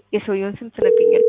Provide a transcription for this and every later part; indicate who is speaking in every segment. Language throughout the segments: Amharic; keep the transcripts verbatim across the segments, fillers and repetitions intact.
Speaker 1: የሰውየውን ስም ትነግሪኛለሽ?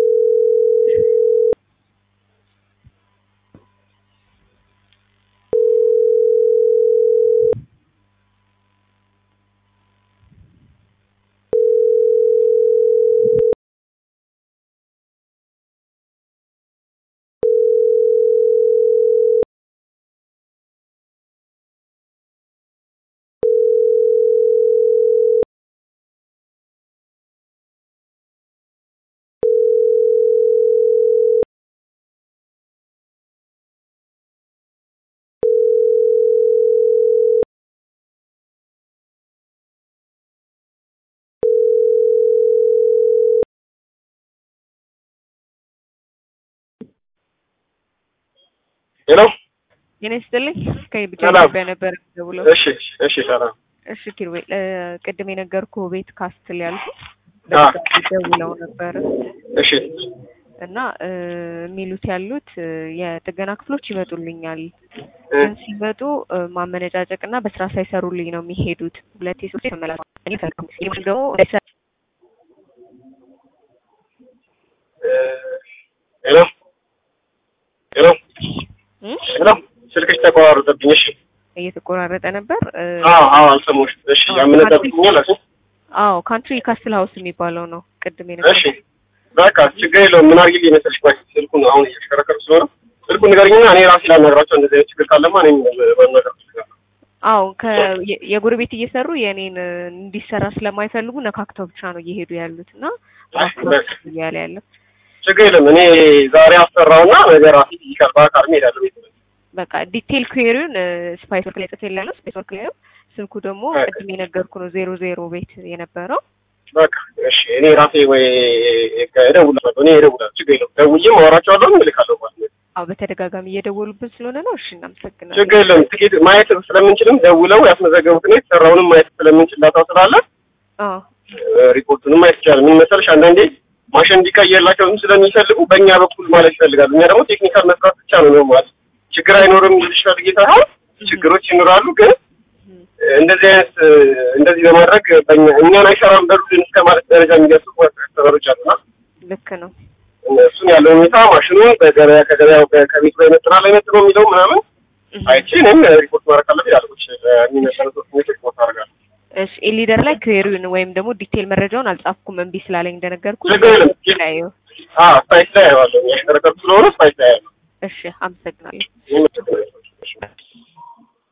Speaker 2: ሄሎ
Speaker 1: የኔ ስትልኝ ከይብቻ ኢትዮጵያ ነበር ደውለው።
Speaker 2: እሺ እሺ ሰላም።
Speaker 1: እሺ ኪሩቤል ቅድም የነገርኩህ ቤት ካስትል ያልኩት በቃ ደውለው ነበር።
Speaker 2: እሺ
Speaker 1: እና የሚሉት ያሉት የጥገና ክፍሎች ይመጡልኛል ግን ሲመጡ ማመነጫጨቅና በስራ ሳይሰሩልኝ ነው የሚሄዱት። ሁለቴ ሶስቴ ተመላልሰው እኔ ተልከም ይሄን ደግሞ
Speaker 2: ሄሎ ሄሎ ሄሎ ስልክሽ ተቆራረጠብኝ። እሺ
Speaker 1: እየተቆራረጠ ነበር።
Speaker 2: አዎ አዎ አልሰማሁሽ። እሺ ያመነጫጭቁኛል አልኩ።
Speaker 1: አዎ ካንትሪ ካስትል ሃውስ የሚባለው ነው ቅድም የነገርኩህ።
Speaker 2: እሺ በቃ ችግር የለውም። ምን አድርጊልኝ መሰለሽ ቆይ ስልኩን አሁን እየተሽከረከረ ስለሆነ ስልኩን ንገሪኝና እኔ ራሴ ላናግራቸው እንደዚህ አይነት ችግር ካለማ እኔም ማናገር ትችላለህ።
Speaker 1: አዎ ከየጎረቤት እየሰሩ የኔን እንዲሰራ ስለማይፈልጉ ነካክተው ብቻ ነው እየሄዱ ያሉትና ያለ ያለ
Speaker 2: ችግር የለም። እኔ ዛሬ አሰራውና ነገ ራሴ ይቀርባ ካርሜ ሄዳለሁ ቤት።
Speaker 1: በቃ ዲቴል ኩዌሪውን ስፓይስ ወርክ ላይ ጽፌላለሁ። ስፓይስ ወርክ ላይ ስልኩ ደግሞ ቅድም የነገርኩህ ነው ዜሮ ዜሮ ቤት የነበረው።
Speaker 2: በቃ እሺ እኔ ራሴ ወይ እደውላለሁ። እኔ እደውላለሁ። ችግር የለውም። ደውዬ ማወራቸዋለሁ እልካለሁ ማለት ነው።
Speaker 1: አዎ በተደጋጋሚ እየደወሉብን ስለሆነ ነው። እሺ እናመሰግናለን።
Speaker 2: ችግር የለም። ትኬት ማየት ስለምንችልም ደውለው ያስመዘገቡትን የተሰራውንም ማየት ስለምንችል ዳታው ስላለ
Speaker 1: አዎ
Speaker 2: ሪፖርቱንም ማየት ይቻላል። ምን መሰለሽ አንዳንዴ ማሽን እንዲቀየርላቸውም ስለሚፈልጉ በእኛ በኩል ማለት ይፈልጋሉ። እኛ ደግሞ ቴክኒካል መስራት ብቻ ነው ነው ማለት ችግር አይኖርም ይልሻል ጌታ። ችግሮች ይኖራሉ ግን እንደዚህ አይነት እንደዚህ በማድረግ በእኛ እኛን አይሰራም በሉልን እስከ ማለት ደረጃ የሚደርሱ ተሰሮች አሉና
Speaker 1: ልክ ነው።
Speaker 2: እሱን ያለው ሁኔታ ማሽኑን በገበያ ከገበያው ከቤት ላይ መጥናል ላይ መጥነው የሚለው ምናምን አይቼ እኔም ሪፖርት ማድረግ አለብኝ ያልኩሽ የሚመሰረቱ ሪፖርት አደርጋለሁ።
Speaker 1: እሺ ኤሊደር ላይ ኩዌሪውን ወይም ደግሞ ዲቴል መረጃውን አልጻፍኩም እምቢ ስላለኝ እንደነገርኩ
Speaker 2: ላይ አዎ ስፓይስ ላይ ያለው ያሽከረከርኩ ስለሆነ ስፓይስ ላይ ያለው።
Speaker 1: እሺ አመሰግናለሁ።